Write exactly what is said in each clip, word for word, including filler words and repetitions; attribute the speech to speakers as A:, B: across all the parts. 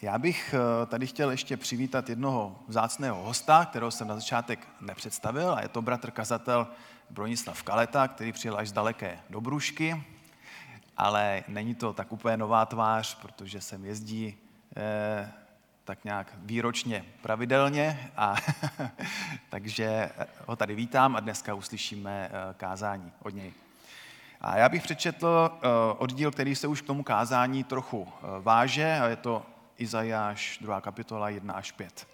A: Já bych tady chtěl ještě přivítat jednoho vzácného hosta, kterého jsem na začátek nepředstavil, a je to bratr kazatel Bronislav Kaleta, který přijel až z daleké Dobrušky, ale není to tak úplně nová tvář, protože sem jezdí eh, tak nějak výročně pravidelně, a takže ho tady vítám a dneska uslyšíme eh, kázání od něj. A já bych přečetl eh, oddíl, který se už k tomu kázání trochu eh, váže, a je to Izajáš druhá kapitola jedna až pět.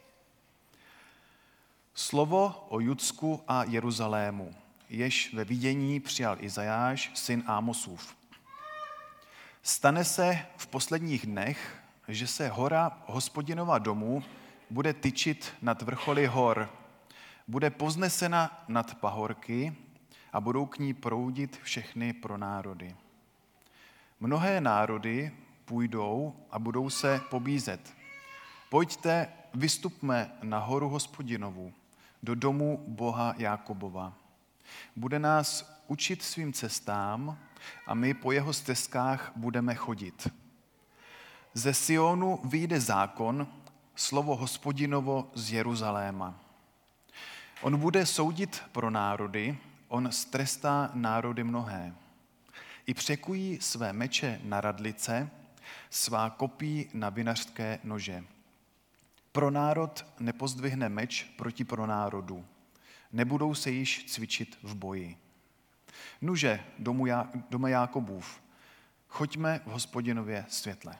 A: Slovo o Judsku a Jeruzalému, jež ve vidění přijal Izajáš, syn Ámosův. Stane se v posledních dnech, že se hora Hospodinova domu bude tyčit nad vrcholy hor, bude poznesena nad pahorky a budou k ní proudit všechny pronárody. Mnohé národy půjdou a budou se pobízet. Pojďte, vystupme na horu Hospodinovu, do domu Boha Jákobova. Bude nás učit svým cestám a my po jeho stezkách budeme chodit. Ze Sionu vyjde zákon, slovo Hospodinovo z Jeruzaléma. On bude soudit pro národy, on strestá národy mnohé. I překují své meče na radlice, svá kopí na vinařské nože. Pro národ nepozdvihne meč proti pronárodu. Nebudou se již cvičit v boji. Nuže, domu Já, dome Jákobův, choďme v Hospodinově světle.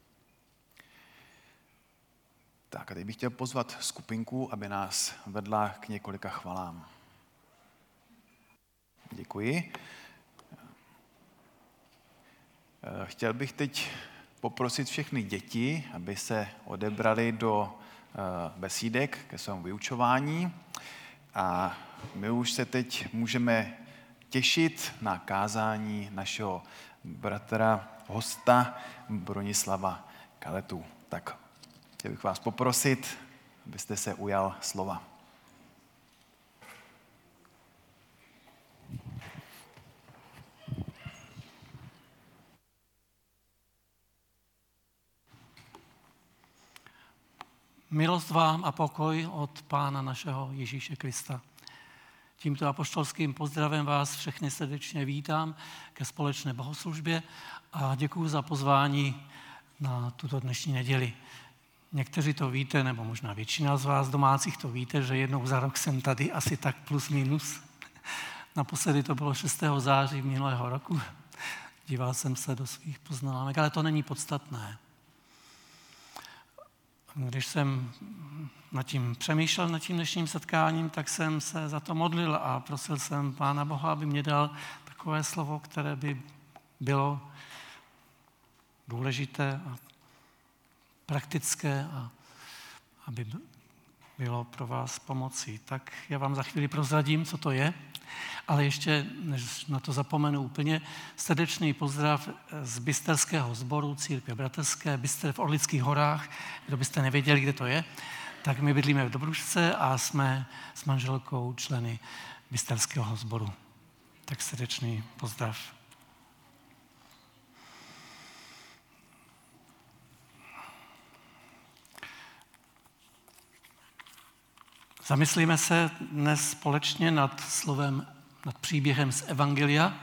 A: Tak a teď bych chtěl pozvat skupinku, aby nás vedla k několika chvalám. Děkuji. Chtěl bych teď poprosit všechny děti, aby se odebrali do besídek ke svému vyučování. A my už se teď můžeme těšit na kázání našeho bratra, hosta Bronislava Kaletu. Tak chtěl bych vás poprosit, abyste se ujal slova.
B: Milost vám a pokoj od Pána našeho Ježíše Krista. Tímto apoštolským pozdravem vás všechny srdečně vítám ke společné bohoslužbě a děkuji za pozvání na tuto dnešní neděli. Někteří to víte, nebo možná většina z vás domácích to víte, že jednou za rok jsem tady asi tak plus minus. Naposledy to bylo šestého září minulého roku. Díval jsem se do svých poznámek, ale to není podstatné. Když jsem nad tím přemýšlel, nad tím dnešním setkáním, tak jsem se za to modlil a prosil jsem Pána Boha, aby mě dal takové slovo, které by bylo důležité a praktické a aby bylo pro vás pomocí. Tak já vám za chvíli prozradím, co to je, ale ještě, než na to zapomenu úplně, srdečný pozdrav z bysterského sboru Církve bratrské Byster v Orlických horách. Kdo byste nevěděli, kde to je, tak my bydlíme v Dobrušce a jsme s manželkou členy bysterského sboru. Tak srdečný pozdrav. Zamyslíme se dnes společně nad slovem, nad příběhem z Evangelia,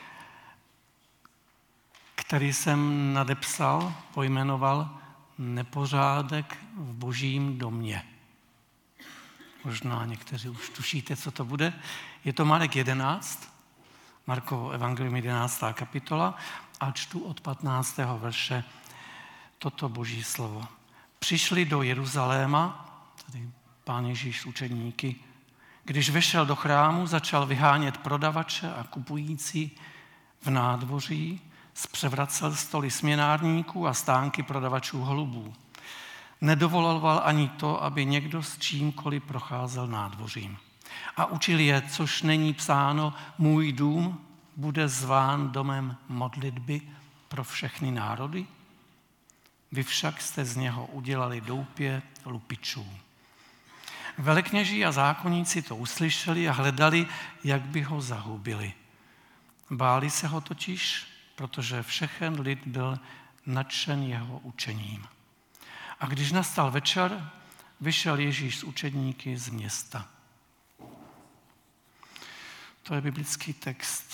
B: který jsem nadepsal, pojmenoval Nepořádek v Božím domě. Možná někteří už tušíte, co to bude. Je to Marek jedenáct, Markovo evangelium jedenáctá kapitola a čtu od patnáctého verše toto Boží slovo. Přišli do Jeruzaléma, tady Pán Ježíš s učedníky, když vešel do chrámu, začal vyhánět prodavače a kupující v nádvoří, zpřevracel stoly směnárníků a stánky prodavačů holubů. Nedovoloval ani to, aby někdo s čímkoliv procházel nádvořím. A učil je, což není psáno, můj dům bude zván domem modlitby pro všechny národy. Vy však jste z něho udělali doupě lupičů. Velekněží a zákonníci to uslyšeli a hledali, jak by ho zahubili. Báli se ho totiž, protože všechen lid byl nadšen jeho učením. A když nastal večer, vyšel Ježíš s učedníky z města. To je biblický text.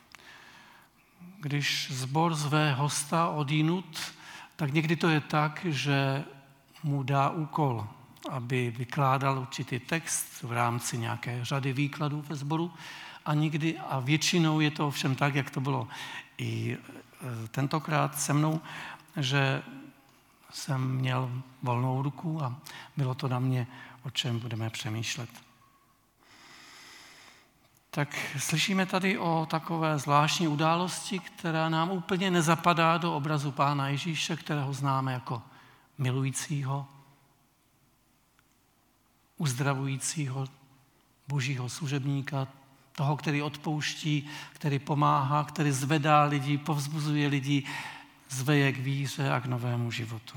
B: Když sbor zve hosta odjinud, tak někdy to je tak, že mu dá úkol, aby vykládal určitý text v rámci nějaké řady výkladů ve sboru. A někdy, a většinou je to ovšem tak, jak to bylo i tentokrát se mnou, že jsem měl volnou ruku a bylo to na mě, o čem budeme přemýšlet. Tak slyšíme tady o takové zvláštní události, která nám úplně nezapadá do obrazu Pána Ježíše, kterého známe jako milujícího, uzdravujícího, božího služebníka, toho, který odpouští, který pomáhá, který zvedá lidi, povzbuzuje lidi, zve je k víře a k novému životu.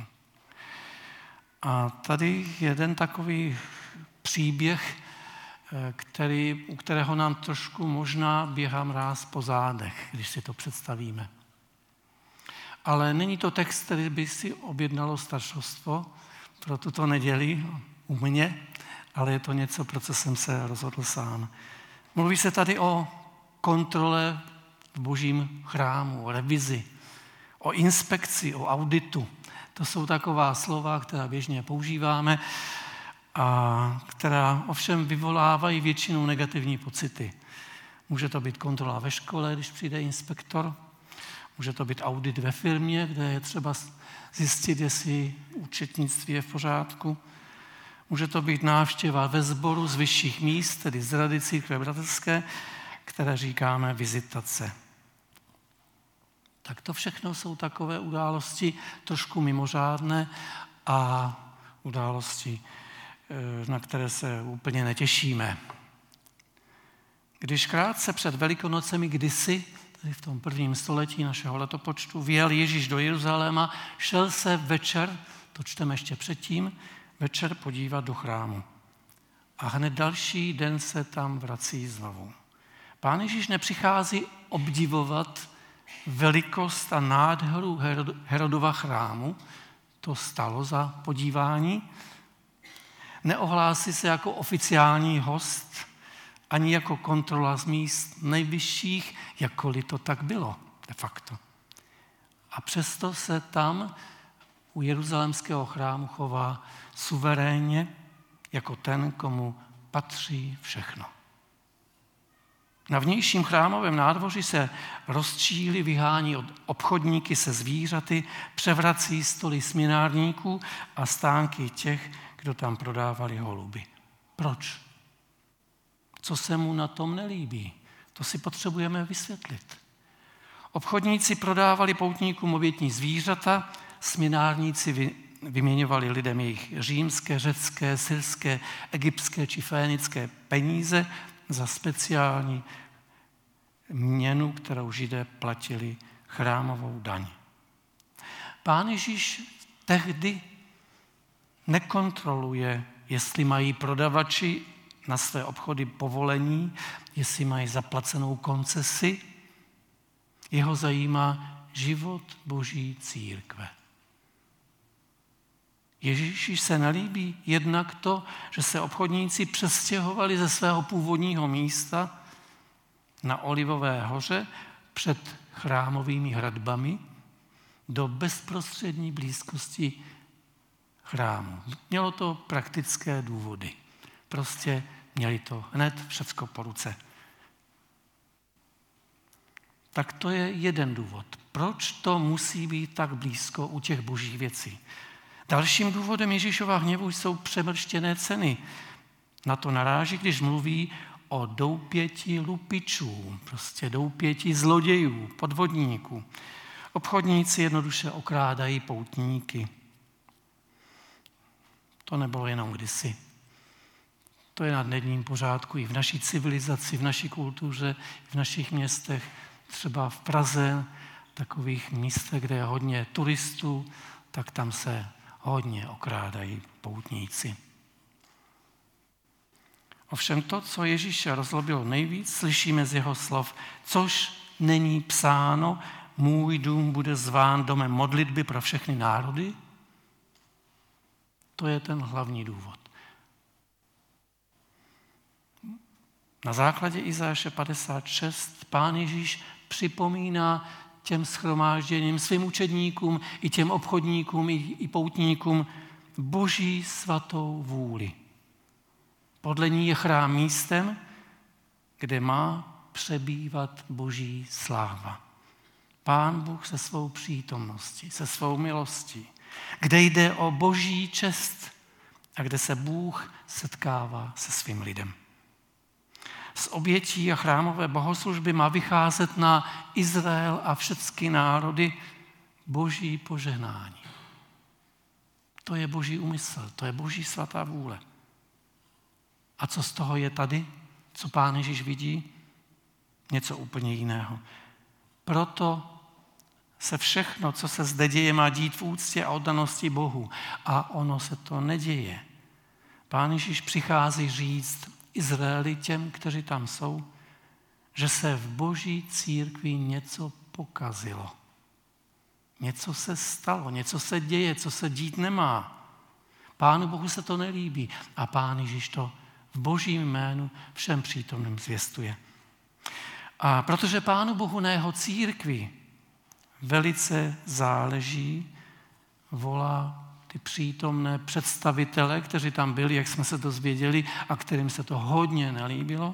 B: A tady jeden takový příběh, který, u kterého nám trošku možná běhá mráz po zádech, když si to představíme. Ale není to text, který by si objednalo staršovstvo pro tuto neděli u mě, ale je to něco, pro co jsem se rozhodl sám. Mluví se tady o kontrole v božím chrámu, o revizi, o inspekci, o auditu. To jsou taková slova, která běžně používáme a která ovšem vyvolávají většinou negativní pocity. Může to být kontrola ve škole, když přijde inspektor, může to být audit ve firmě, kde je třeba zjistit, jestli účetnictví je v pořádku. Může to být návštěva ve sboru z vyšších míst, tedy z Rady církve bratrské, které říkáme vizitace. Tak to všechno jsou takové události trošku mimořádné a události, na které se úplně netěšíme. Když krátce před Velikonocemi kdysi, tedy v tom prvním století našeho letopočtu, vjel Ježíš do Jeruzaléma, šel se večer, to čteme ještě předtím, večer podívat do chrámu. A hned další den se tam vrací znovu. Pán Ježíš nepřichází obdivovat velikost a nádheru Herodova chrámu, to stalo za podívání. Neohlásí se jako oficiální host, ani jako kontrola z míst nejvyšších, jakkoliv to tak bylo de facto. A přesto se tam u jeruzalémského chrámu chová suverénně jako ten, komu patří všechno. Na vnějším chrámovém nádvoří se rozčíli, vyhání od obchodníky se zvířaty, převrací stoly směnárníků a stánky těch, kdo tam prodávali holuby. Proč? Co se mu na tom nelíbí? To si potřebujeme vysvětlit. Obchodníci prodávali poutníkům obětní zvířata, směnárníci vyměňovali lidem jejich římské, řecké, syrské, egyptské či fénické peníze za speciální měnu, kterou Židé platili chrámovou daň. Pán Ježíš tehdy nekontroluje, jestli mají prodavači na své obchody povolení, jestli mají zaplacenou koncesi. Jeho zajímá život Boží církve. Ježíši se nelíbí jednak to, že se obchodníci přestěhovali ze svého původního místa na Olivové hoře před chrámovými hradbami do bezprostřední blízkosti chrámu. Mělo to praktické důvody. Prostě měli to hned všecko po ruce. Tak to je jeden důvod. Proč to musí být tak blízko u těch božích věcí? Dalším důvodem Ježíšova hněvu jsou přemrštěné ceny. Na to naráží, když mluví o doupěti lupičů, prostě doupěti zlodějů, podvodníků. Obchodníci jednoduše okrádají poutníky. To nebylo jenom kdysi. To je na denním pořádku i v naší civilizaci, v naší kultuře, v našich městech, třeba v Praze, takových místech, kde je hodně turistů, tak tam se hodně okrádají poutníci. Ovšem to, co Ježíše rozlobilo nejvíc, slyšíme z jeho slov, což není psáno, můj dům bude zván domem modlitby pro všechny národy. To je ten hlavní důvod. Na základě Izajáše padesát šest Pán Ježíš připomíná těm shromážděním, svým učedníkům, i těm obchodníkům, i, i poutníkům Boží svatou vůli. Podle ní je chrám místem, kde má přebývat Boží sláva. Pán Bůh se svou přítomností, se svou milostí, kde jde o Boží čest a kde se Bůh setkává se svým lidem. Z obětí a chrámové bohoslužby má vycházet na Izrael a všechny národy Boží požehnání. To je Boží úmysl, to je Boží svatá vůle. A co z toho je tady? Co Pán Ježíš vidí? Něco úplně jiného. Proto se všechno, co se zde děje, má dít v úctě a oddanosti Bohu. A ono se to neděje. Pán Ježíš přichází říct Izraeli, těm, kteří tam jsou, že se v Boží církvi něco pokazilo. Něco se stalo, něco se děje, co se dít nemá. Pánu Bohu se to nelíbí a Pán Ježíš to v Božím jménu všem přítomným zvěstuje. A protože Pánu Bohu na jeho církvi velice záleží, volá ty přítomné představitele, kteří tam byli, jak jsme se dozvěděli, a kterým se to hodně nelíbilo,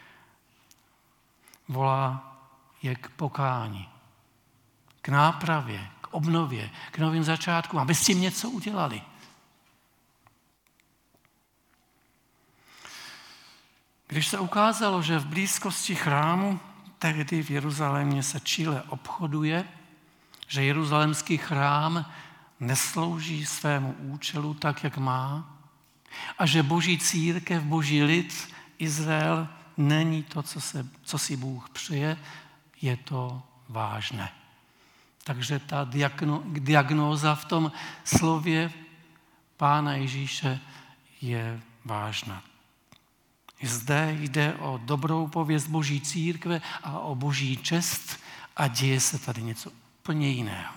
B: volá je k pokání, k nápravě, k obnově, k novým začátkům, aby s tím něco udělali. Když se ukázalo, že v blízkosti chrámu, tehdy v Jeruzalémě se čile obchoduje, že jeruzalémský chrám neslouží svému účelu tak, jak má, a že Boží církev, Boží lid, Izrael, není to, co, se, co si Bůh přeje, je to vážné. Takže ta diagno, diagnóza v tom slově Pána Ježíše je vážná. Zde jde o dobrou pověst Boží církve a o Boží čest a děje se tady něco úplně jiného.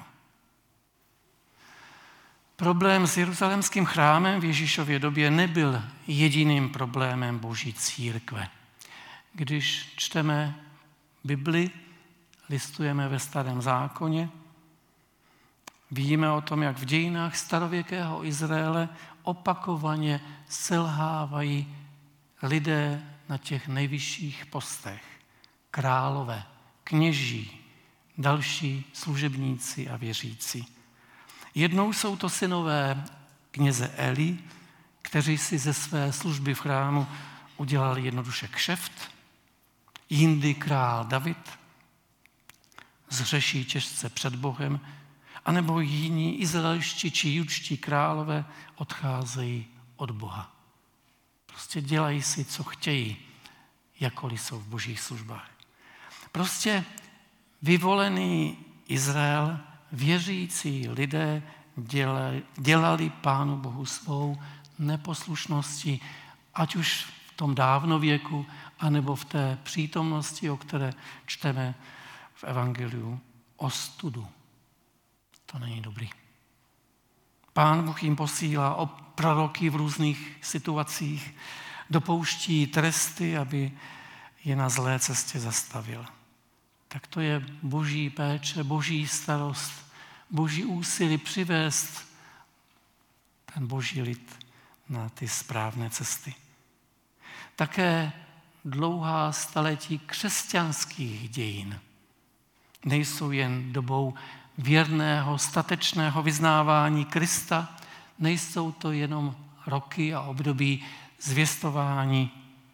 B: Problém s jeruzalémským chrámem v Ježíšově době nebyl jediným problémem Boží církve. Když čteme Bibli, listujeme ve Starém zákoně, víme o tom, jak v dějinách starověkého Izraele opakovaně selhávají lidé na těch nejvyšších postech, králové, kněží, další služebníci a věřící. Jednou jsou to synové kněze Eli, kteří si ze své služby v chrámu udělali jednoduše kšeft, jindy král David zřeší těžce před Bohem, anebo jiní izraelští či judští králové odcházejí od Boha. Prostě dělají si, co chtějí, jakkoliv jsou v Božích službách. Prostě vyvolený Izrael, věřící lidé dělali, dělali Pánu Bohu svou neposlušností, ať už v tom dávnověku, anebo v té přítomnosti, o které čteme v Evangeliu, ostudu. To není dobrý. Pán Bůh jim posílá o proroky v různých situacích, dopouští tresty, aby je na zlé cestě zastavil. Tak to je Boží péče, Boží starost, Boží úsilí přivést ten Boží lid na ty správné cesty. Také dlouhá staletí křesťanských dějin nejsou jen dobou věrného, statečného vyznávání Krista, nejsou to jenom roky a období zvěstování,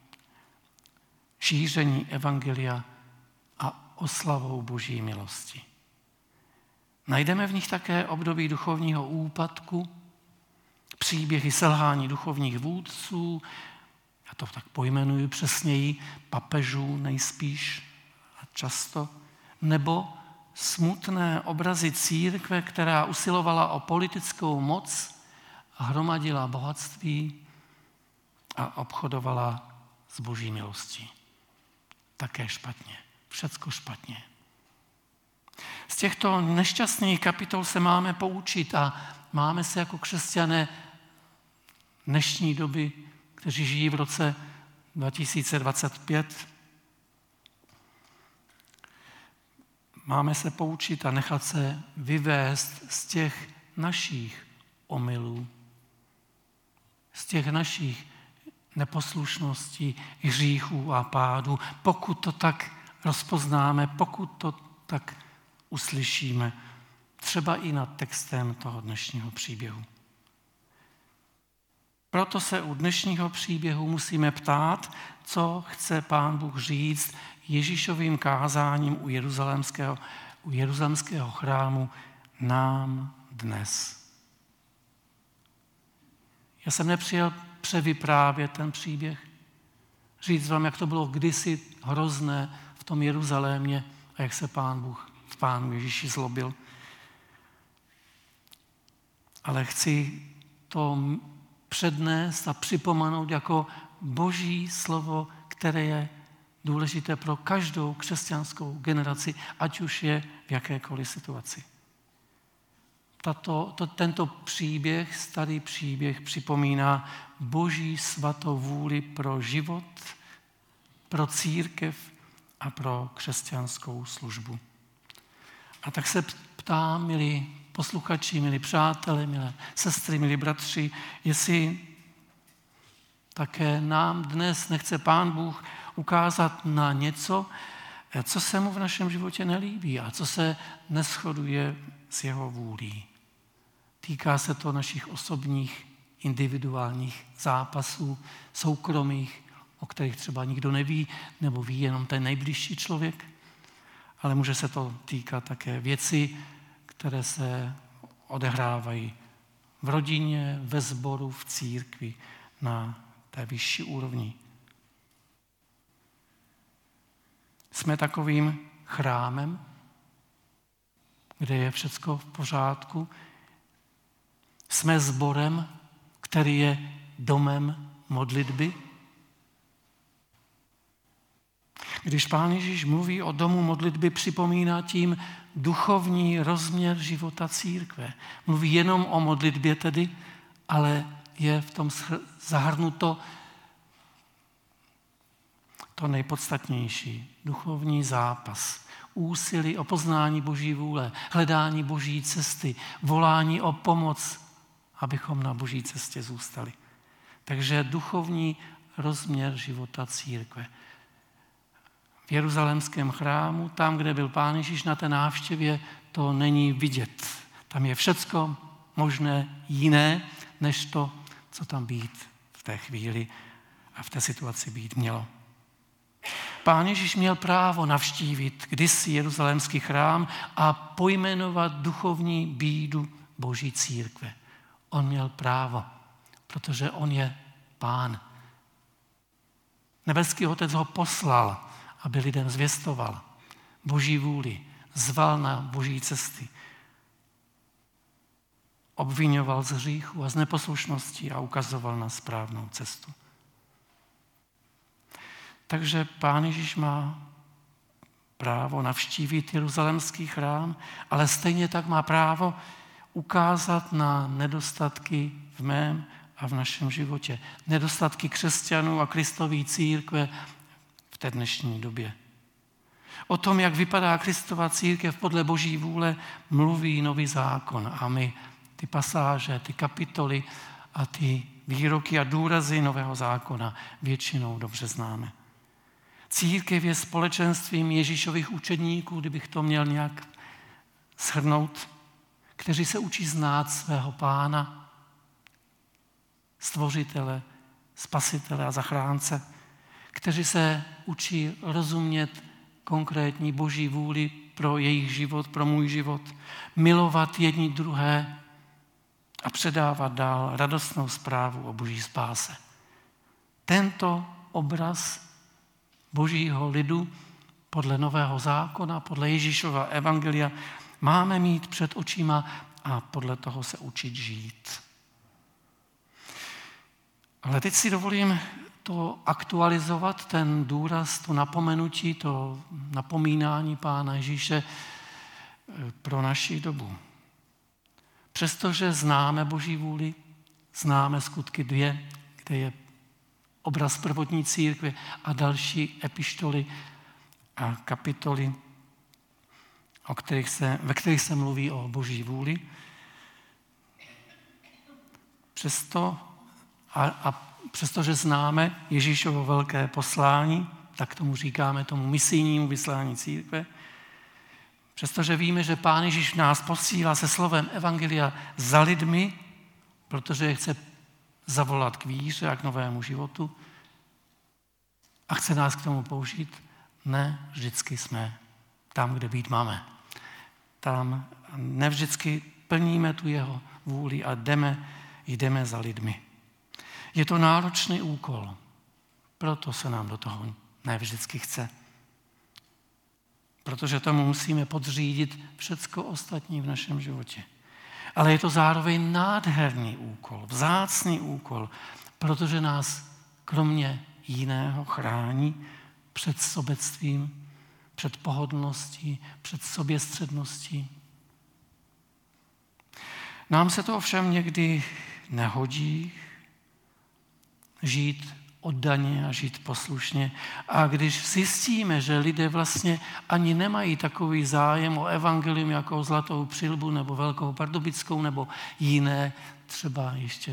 B: šíření evangelia a oslavou Boží milosti. Najdeme v nich také období duchovního úpadku, příběhy selhání duchovních vůdců, já to tak pojmenuji přesněji, papežů nejspíš a často, nebo smutné obrazy církve, která usilovala o politickou moc, hromadila bohatství a obchodovala s Boží milostí. Také špatně. Všecko špatně. Z těchto nešťastných kapitol se máme poučit a máme se jako křesťané dnešní doby, kteří žijí v roce dva tisíce dvacet pět, máme se poučit a nechat se vyvést z těch našich omylů, z těch našich neposlušností, hříchů a pádů, pokud to tak rozpoznáme, pokud to tak uslyšíme, třeba i nad textem toho dnešního příběhu. Proto se u dnešního příběhu musíme ptát, co chce Pán Bůh říct Ježíšovým kázáním u jeruzalémského, u jeruzalémského chrámu nám dnes. Já jsem nepřijel převyprávět ten příběh, říct vám, jak to bylo kdysi hrozné v tom Jeruzalémě a jak se Pán Bůh v Pánu Ježíši zlobil. Ale chci to přednést a připomenout jako Boží slovo, které je důležité pro každou křesťanskou generaci, ať už je v jakékoliv situaci. Tato, to, tento příběh, starý příběh, připomíná Boží svatou vůli pro život, pro církev a pro křesťanskou službu. A tak se ptám, milí posluchači, milí přátelé, milé sestry, milí bratři, jestli také nám dnes nechce Pán Bůh ukázat na něco, co se mu v našem životě nelíbí a co se neshoduje s jeho vůlí. Týká se to našich osobních, individuálních zápasů, soukromých, o kterých třeba nikdo neví, nebo ví jenom ten nejbližší člověk, ale může se to týkat také věcí, které se odehrávají v rodině, ve sboru, v církvi, na té vyšší úrovni. Jsme takovým chrámem, kde je všecko v pořádku. Jsme sborem, který je domem modlitby. Když Pán Ježíš mluví o domu modlitby, připomíná tím duchovní rozměr života církve. Mluví jenom o modlitbě tedy, ale je v tom zahrnuto to nejpodstatnější, duchovní zápas, úsilí o poznání Boží vůle, hledání Boží cesty, volání o pomoc, abychom na Boží cestě zůstali. Takže duchovní rozměr života církve. V jeruzalémském chrámu, tam, kde byl Pán Ježíš na té návštěvě, to není vidět. Tam je všecko možné jiné, než to, co tam být v té chvíli a v té situaci být mělo. Pán Ježíš měl právo navštívit kdysi jeruzalémský chrám a pojmenovat duchovní bídu Boží církve. On měl právo, protože on je Pán. Nebeský Otec ho poslal, aby lidem zvěstoval Boží vůli, zval na Boží cesty, obvinoval z hříchu a z neposlušnosti a ukazoval na správnou cestu. Takže Pán Ježíš má právo navštívit jeruzalémský chrám, ale stejně tak má právo ukázat na nedostatky v mém a v našem životě. Nedostatky křesťanů a Kristový církve v té dnešní době. O tom, jak vypadá Kristova církev podle Boží vůle, mluví Nový zákon. A my ty pasáže, ty kapitoly a ty výroky a důrazy Nového zákona většinou dobře známe. Církev je společenstvím Ježíšových učedníků, kdybych to měl nějak shrnout, kteří se učí znát svého Pána, stvořitele, spasitele a zachránce, kteří se učí rozumět konkrétní Boží vůli pro jejich život, pro můj život, milovat jedni druhé a předávat dál radostnou zprávu o Boží spáse. Tento obraz Božího lidu podle Nového zákona, podle Ježíšova evangelia máme mít před očima a podle toho se učit žít. Ale teď si dovolím to aktualizovat, ten důraz, to napomenutí, to napomínání Pána Ježíše pro naši dobu. Přestože známe Boží vůli, známe Skutky dvě, kde je obraz prvotní církve a další epištoly a kapitoly, o kterých se, ve kterých se mluví o Boží vůli. Přesto, a, a přestože známe Ježíšovo velké poslání, tak tomu říkáme tomu misijnímu vyslání církve, přestože víme, že Pán Ježíš nás posílá se slovem evangelia za lidmi, protože je chce zavolat k víře a k novému životu a chce nás k tomu použít, ne vždycky jsme tam, kde být máme. Tam nevždycky plníme tu jeho vůli a jdeme, jdeme za lidmi. Je to náročný úkol, proto se nám do toho nevždycky chce. Protože tomu musíme podřídit všecko ostatní v našem životě. Ale je to zároveň nádherný úkol, vzácný úkol, protože nás kromě jiného chrání před sobectvím, před pohodlností, před soběstředností. Nám se to ovšem někdy nehodí žít oddaně a žít poslušně. A když zjistíme, že lidé vlastně ani nemají takový zájem o evangelium jako o Zlatou Přilbu nebo Velkou Pardubickou nebo jiné třeba ještě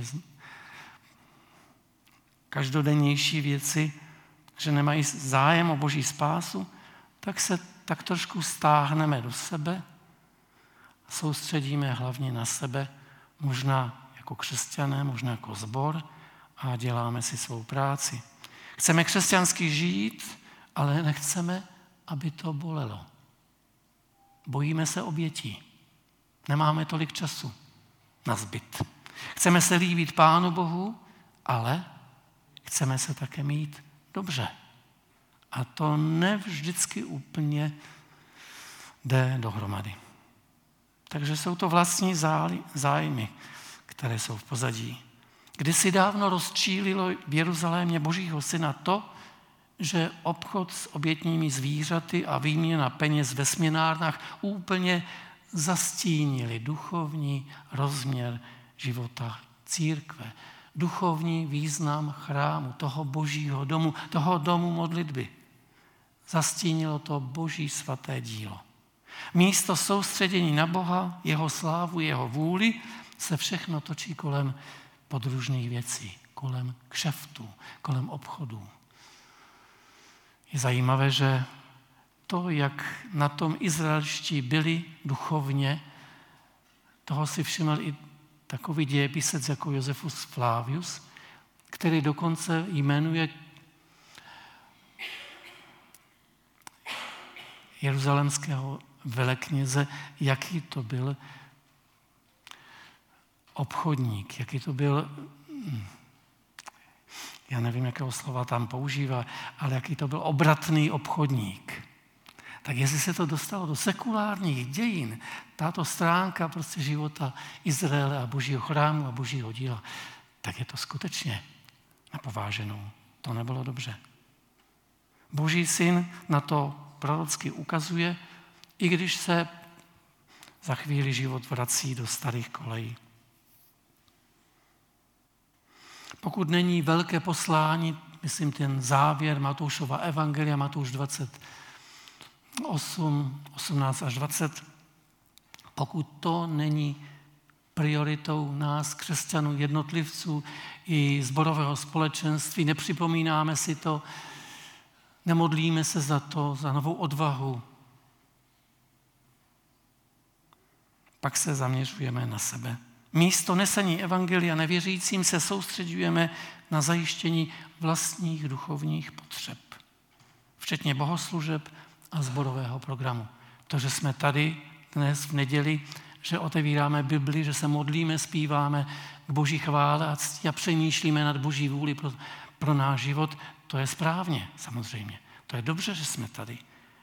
B: každodennější věci, že nemají zájem o Boží spásu, tak se tak trošku stáhneme do sebe, soustředíme hlavně na sebe, možná jako křesťané, možná jako sbor, a děláme si svou práci. Chceme křesťansky žít, ale nechceme, aby to bolelo. Bojíme se obětí. Nemáme tolik času na zbyt. Chceme se líbit Pánu Bohu, ale chceme se také mít dobře. A to nevždycky úplně jde dohromady. Takže jsou to vlastní zájmy, které jsou v pozadí. Kdysi dávno rozčílilo v Jeruzalémě Božího syna to, že obchod s obětními zvířaty a výměna peněz ve směnárnách úplně zastínili duchovní rozměr života církve, duchovní význam chrámu, toho Božího domu, toho domu modlitby. Zastínilo to Boží svaté dílo. Místo soustředění na Boha, jeho slávu, jeho vůli se všechno točí kolem podružných věcí, kolem kšeftů, kolem obchodů. Je zajímavé, že to, jak na tom izraelští byli duchovně, toho si všiml i takový dějepisec jako Josefus Flavius, který dokonce jmenuje jeruzalémského velekněze, jaký to byl obchodník, jaký to byl, já nevím, jakého slova tam používá, ale jaký to byl obratný obchodník. Tak jestli se to dostalo do sekulárních dějin, tato stránka prostě života Izraele a Božího chrámu a Božího díla, tak je to skutečně na pováženou. To nebylo dobře. Boží syn na to prorocky ukazuje, i když se za chvíli život vrací do starých kolejí. Pokud není velké poslání, myslím ten závěr Matoušova evangelia, Matouš dvacet osm, osmnáct až dvacet, pokud to není prioritou nás, křesťanů, jednotlivců i sborového společenství, nepřipomínáme si to, nemodlíme se za to, za novou odvahu, pak se zaměřujeme na sebe. Místo nesení evangelia nevěřícím se soustředujeme na zajištění vlastních duchovních potřeb, včetně bohoslužeb a sborového programu. To, že jsme tady dnes v neděli, že otevíráme Bibli, že se modlíme, zpíváme k Boží chvále a ctí a přemýšlíme nad Boží vůli pro, pro náš život, to je správně, samozřejmě. To je dobře, že jsme tady.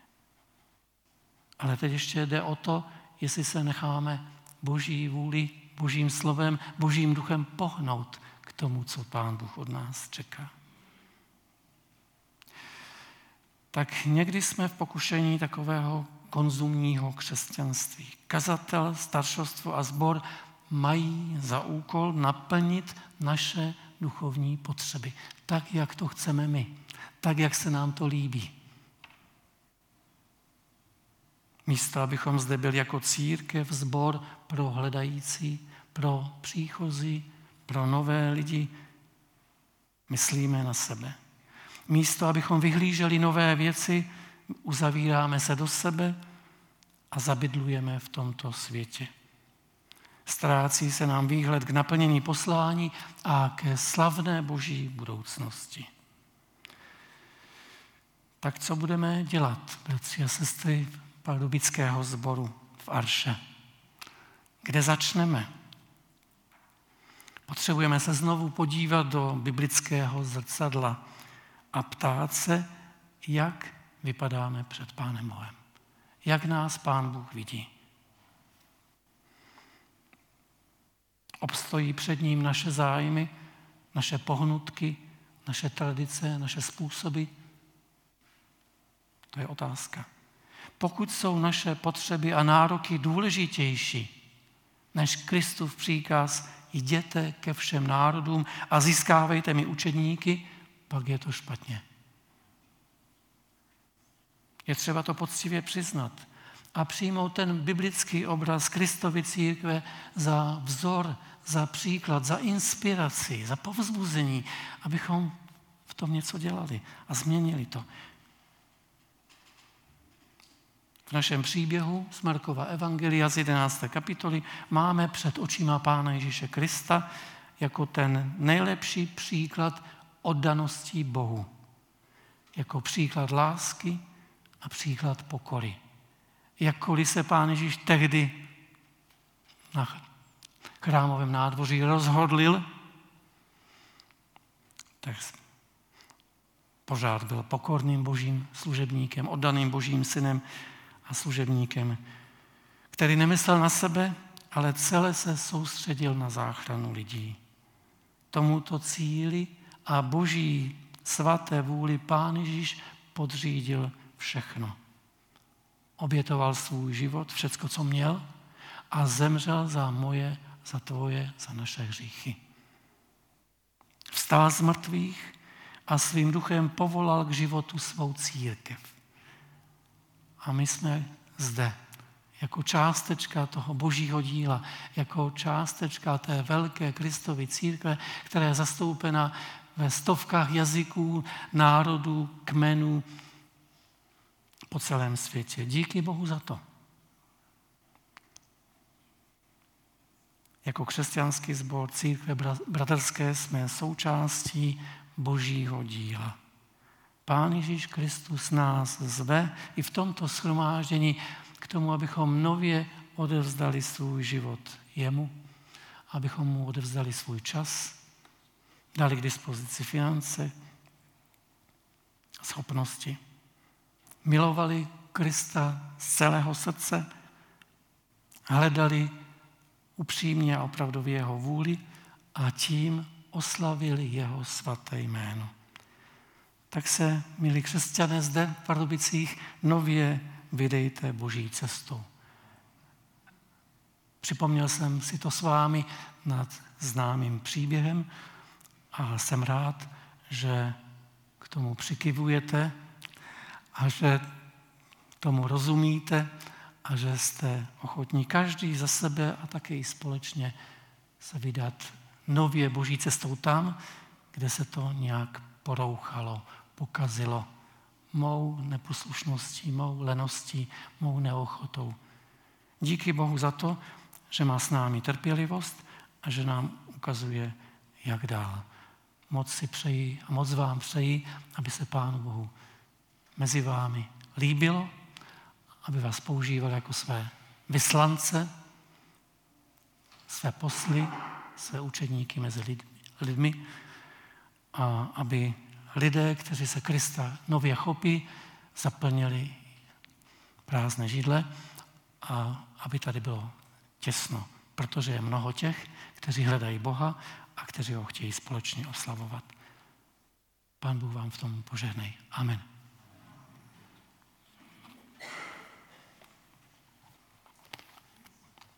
B: Ale teď ještě jde o to, jestli se necháme Boží vůli, Božím slovem, Božím duchem pohnout k tomu, co Pán Bůh od nás čeká. Tak někdy jsme v pokušení takového konzumního křesťanství. Kazatel, staršostvo a sbor mají za úkol naplnit naše duchovní potřeby. Tak, jak to chceme my. Tak, jak se nám to líbí. Místo, abychom zde byli jako církev, sbor pro hledající, pro příchozí, pro nové lidi, myslíme na sebe. Místo, abychom vyhlíželi nové věci, uzavíráme se do sebe a zabydlujeme v tomto světě. Ztrácí se nám výhled k naplnění poslání a ke slavné boží budoucnosti. Tak co budeme dělat, bratři a sestry pardubického sboru v Arše? Kde začneme? Potřebujeme se znovu podívat do biblického zrcadla a ptát se, jak vypadáme před Pánem Bohem. Jak nás Pán Bůh vidí. Obstojí před ním naše zájmy, naše pohnutky, naše tradice, naše způsoby? To je otázka. Pokud jsou naše potřeby a nároky důležitější než Kristův příkaz, jděte ke všem národům a získávejte mi učedníky, pak je to špatně. Je třeba to poctivě přiznat a přijmout ten biblický obraz Kristovy církve za vzor, za příklad, za inspiraci, za povzbuzení, abychom v tom něco dělali a změnili to. V našem příběhu z Markova evangelia z jedenácté kapitoly máme před očima Pána Ježíše Krista jako ten nejlepší příklad oddanosti Bohu. Jako příklad lásky a příklad pokory. Jakkoliv se Pán Ježíš tehdy na chrámovém nádvoří rozhodlil, tak pořád byl pokorným božím služebníkem, oddaným božím synem a služebníkem, který nemyslel na sebe, ale celé se soustředil na záchranu lidí. Tomuto cíli a boží svaté vůli Pán Ježíš podřídil všechno. Obětoval svůj život, všecko, co měl, a zemřel za moje, za tvoje, za naše hříchy. Vstal z mrtvých a svým duchem povolal k životu svou církev. A my jsme zde jako částečka toho božího díla, jako částečka té velké Kristovy církve, která je zastoupena ve stovkách jazyků, národů, kmenů po celém světě. Díky Bohu za to. Jako křesťanský sbor církve bratrské jsme součástí božího díla. Pán Ježíš Kristus nás zve i v tomto shromáždění k tomu, abychom nově odevzdali svůj život jemu, abychom mu odevzdali svůj čas, dali k dispozici finance, schopnosti, milovali Krista z celého srdce, hledali upřímně a opravdově jeho vůli a tím oslavili jeho svaté jméno. Tak se, milí křesťané zde v Pardubicích, nově vydejte boží cestou. Připomněl jsem si to s vámi nad známým příběhem a jsem rád, že k tomu přikyvujete a že tomu rozumíte a že jste ochotní každý za sebe a také i společně se vydat nově boží cestou tam, kde se to nějak porouchalo, pokazilo mou neposlušností, mou leností, mou neochotou. Díky Bohu za to, že má s námi trpělivost a že nám ukazuje, jak dál. Moc si přeji a moc vám přeji, aby se Pánu Bohu mezi vámi líbilo, aby vás používal jako své vyslance, své posly, své učedníky mezi lidmi a aby lidé, kteří se Krista nově chopí, zaplnili prázdné židle a aby tady bylo těsno, protože je mnoho těch, kteří hledají Boha a kteří ho chtějí společně oslavovat. Pán Bůh vám v tom požehnej. Amen.